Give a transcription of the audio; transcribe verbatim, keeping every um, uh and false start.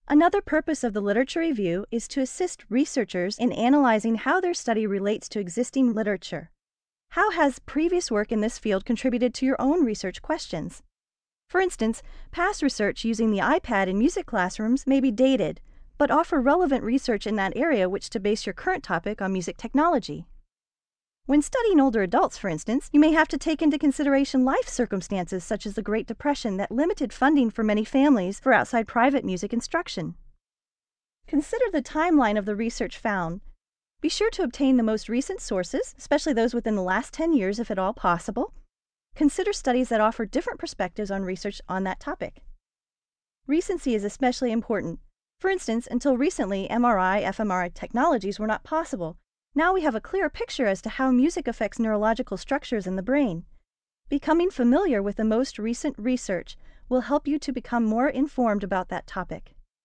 Another purpose of the literature review is to assist researchers in analyzing how their study relates to existing literature. How has previous work in this field contributed to your own research questions? For instance, past research using the iPad in music classrooms may be dated, but offer relevant research in that area which to base your current topic on music technology. When studying older adults, for instance, you may have to take into consideration life circumstances such as the Great Depression that limited funding for many families for outside private music instruction. Consider the timeline of the research found. Be sure to obtain the most recent sources, especially those within the last ten years if at all possible. Consider studies that offer different perspectives on research on that topic. Recency is especially important. For instance, until recently, M R I, f M R I technologies were not possible. Now we have a clearer picture as to how music affects neurological structures in the brain. Becoming familiar with the most recent research will help you to become more informed about that topic.